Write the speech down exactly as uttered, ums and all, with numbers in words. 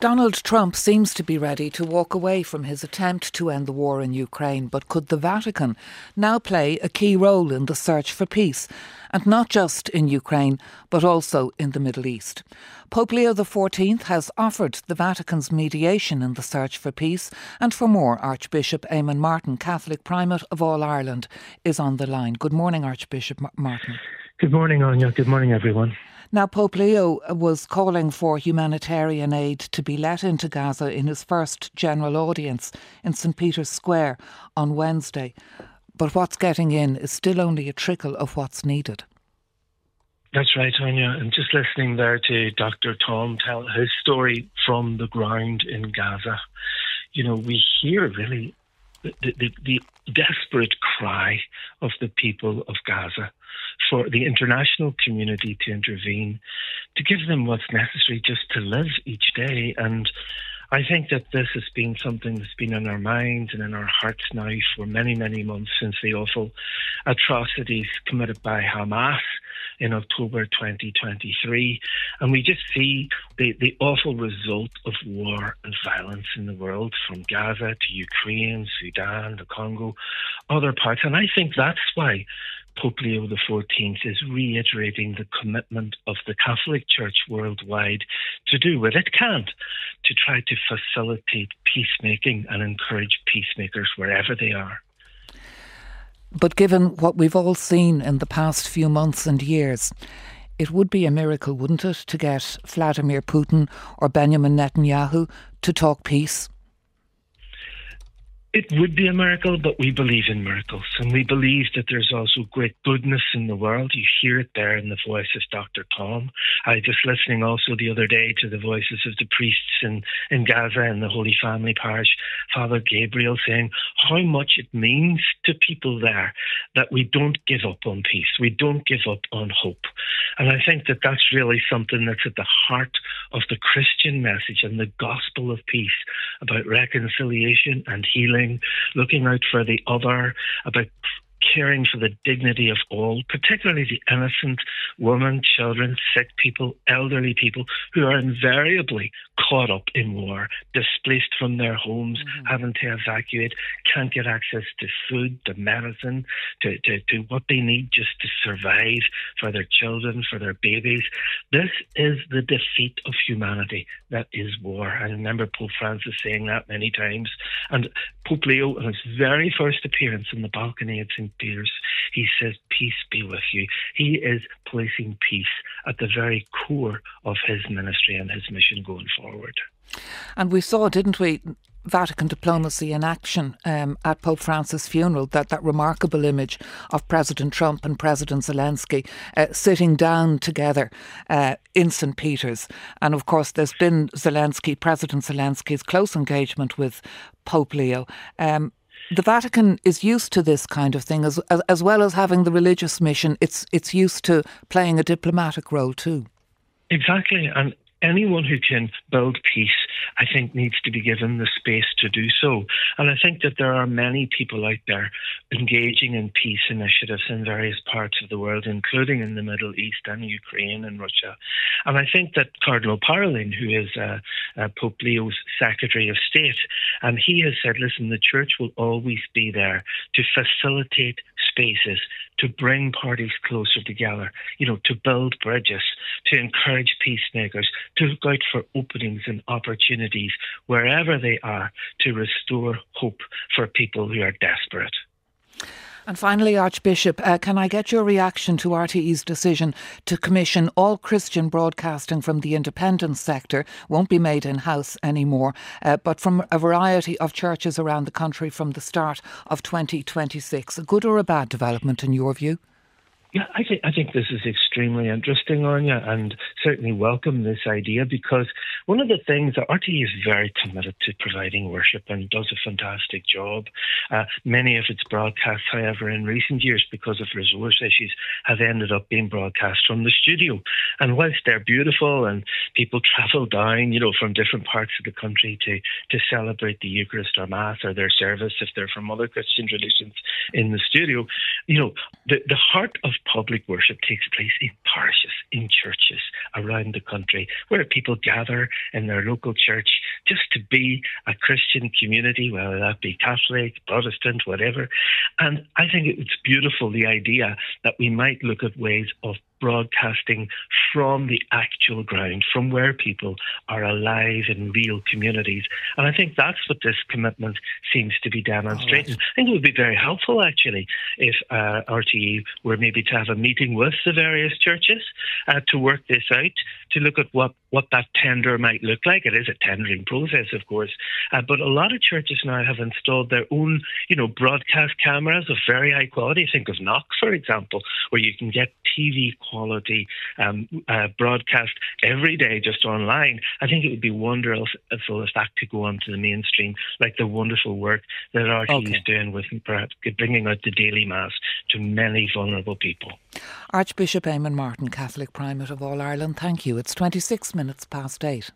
Donald Trump seems to be ready to walk away from his attempt to end the war in Ukraine, but could the Vatican now play a key role in the search for peace? And not just in Ukraine, but also in the Middle East. Pope Leo the fourteenth has offered the Vatican's mediation in the search for peace. And for more, Archbishop Eamon Martin, Catholic Primate of all Ireland, is on the line. Good morning, Archbishop Martin. Good morning, Anya. Good morning, everyone. Now, Pope Leo was calling for humanitarian aid to be let into Gaza in his first general audience in St Peter's Square on Wednesday. But what's getting in is still only a trickle of what's needed. That's right, Anya. And just listening there to Doctor Tom tell his story from the ground in Gaza, you know, we hear really the, the, the desperate cry of the people of Gaza for the international community to intervene, to give them what's necessary just to live each day. And I think that this has been something that's been in our minds and in our hearts now for many, many months since the awful atrocities committed by Hamas in October twenty twenty-three. And we just see the, the awful result of war and violence in the world, from Gaza to Ukraine, Sudan, the Congo, other parts. And I think that's why Pope Leo the fourteenth is reiterating the commitment of the Catholic Church worldwide to do what it can to try to facilitate peacemaking and encourage peacemakers wherever they are. But given what we've all seen in the past few months and years, it would be a miracle, wouldn't it, to get Vladimir Putin or Benjamin Netanyahu to talk peace? It would be a miracle, but we believe in miracles. And we believe that there's also great goodness in the world. You hear it there in the voice of Doctor Tom. I was just listening also the other day to the voices of the priests in, in Gaza and the Holy Family Parish, Father Gabriel, saying how much it means to people there that we don't give up on peace. We don't give up on hope. And I think that that's really something that's at the heart of the Christian message and the gospel of peace, about reconciliation and healing, looking out for the other, about caring for the dignity of all, particularly the innocent women, children, sick people, elderly people who are invariably caught up in war, displaced from their homes, mm-hmm. having to evacuate, can't get access to food, to medicine, to, to, to what they need just to survive, for their children, for their babies. This is the defeat of humanity. That is war. I remember Pope Francis saying that many times. And Pope Leo, in his very first appearance in the balcony at St Peter's, he says, peace be with you. He is placing peace at the very core of his ministry and his mission going forward. And we saw, didn't we, Vatican diplomacy in action um, at Pope Francis' funeral, that, that remarkable image of President Trump and President Zelensky uh, sitting down together uh, in St Peter's. And of course, there's been Zelensky, President Zelensky's close engagement with Pope Leo. Um, the Vatican is used to this kind of thing, as, as as well as having the religious mission. It's it's used to playing a diplomatic role too. Exactly, and anyone who can build peace, I think, needs to be given the space to do so. And I think that there are many people out there engaging in peace initiatives in various parts of the world, including in the Middle East and Ukraine and Russia. And I think that Cardinal Parolin, who is uh, uh, Pope Leo's Secretary of State, and he has said, listen, the Church will always be there to facilitate spaces, to bring parties closer together, you know, to build bridges, to encourage peacemakers, to look out for openings and opportunities wherever they are, to restore hope for people who are desperate. And finally, Archbishop, uh, can I get your reaction to R T E's decision to commission all Christian broadcasting from the independent sector? Won't be made in-house anymore, uh, but from a variety of churches around the country from the start of twenty twenty-six. A good or a bad development in your view? Yeah, I think I think this is extremely interesting, Anya, and certainly welcome this idea, because one of the things that R T E is very committed to providing worship and does a fantastic job. Uh, many of its broadcasts, however, in recent years, because of resource issues, have ended up being broadcast from the studio. And whilst they're beautiful and people travel down, you know, from different parts of the country to, to celebrate the Eucharist or Mass or their service, if they're from other Christian traditions in the studio, you know, the, the heart of public worship takes place in parishes, in churches around the country, where people gather in their local church just to be a Christian community, whether that be Catholic, Protestant, whatever. And I think it's beautiful, the idea that we might look at ways of broadcasting from the actual ground, from where people are alive in real communities. And I think that's what this commitment seems to be demonstrating. Right. I think it would be very helpful, actually, if uh, R T E were maybe to have a meeting with the various churches uh, to work this out, to look at what, what that tender might look like. It is a tendering process, of course, uh, but a lot of churches now have installed their own, you know, broadcast cameras of very high quality. Think of Knox, for example, where you can get T V quality um, uh, broadcast every day just online. I think it would be wonderful if that could go onto the mainstream, like the wonderful work that R T E okay. is doing with perhaps bringing out the daily mass to many vulnerable people. Archbishop Eamon Martin, Catholic Primate of All Ireland, thank you. It's twenty-six minutes past eight.